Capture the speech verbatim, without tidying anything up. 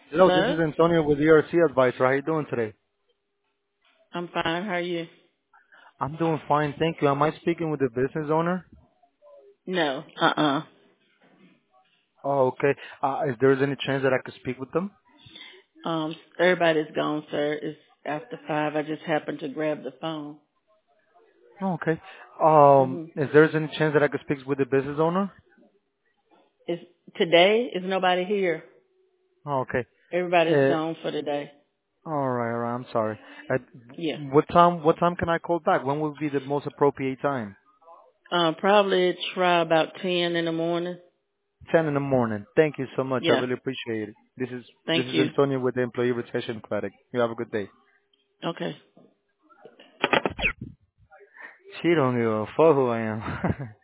Hello, this Hello? is Antonio with E R C Advisor. How you doing today? I'm fine. How are you? I'm doing fine, thank you. Am I speaking with the business owner? No. Uh-uh. Oh, okay. Uh, if there's any chance that I could speak with them? Um, everybody's gone, sir. It's after five. I just happened to grab the phone. Oh, okay. Um, hmm if there's any chance that I could speak with the business owner? Is today is nobody here. Oh, okay. Everybody's Uh, gone for the day. all right, all right. I'm sorry. At Yeah. what time? What time can I call back? When would be the most appropriate time? Um, probably try about ten in the morning. Ten in the morning. Thank you so much. I Yeah. really appreciate it. This is this Thank is you. Antonio with the Employee Retention Clinic. You have a good day. Okay. She don't give a fuck who I am.